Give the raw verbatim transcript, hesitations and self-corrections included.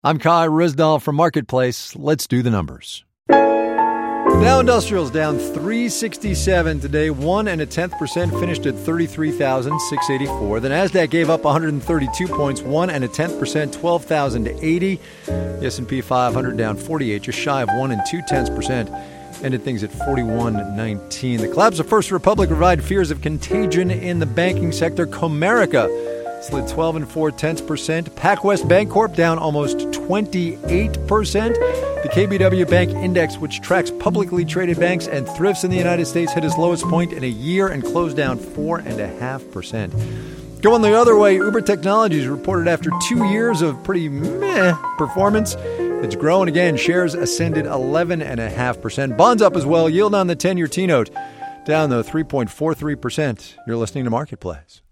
I'm Kai Rizdal from Marketplace. Let's do the numbers. Dow Industrials down three sixty-seven today, one and a tenth percent, finished at thirty-three thousand six hundred eighty-four. The Nasdaq gave up one hundred thirty-two points, one and a tenth percent, twelve thousand eighty. The S and P five hundred down forty-eight, just shy of one and two tenths percent. Ended things at forty-one nineteen. The collapse of First Republic revived fears of contagion in the banking sector. Comerica slid twelve and four tenths percent. PacWest Bancorp down almost twenty-eight percent. The K B W Bank Index, which tracks publicly traded banks and thrifts in the United States, hit its lowest point in a year and closed down four point five percent. Going the other way, Uber Technologies reported after two years of pretty meh performance, it's growing again. Shares ascended eleven point five percent. Bonds up as well. Yield on the ten-year T-note down, though, three point four three percent. You're listening to Marketplace.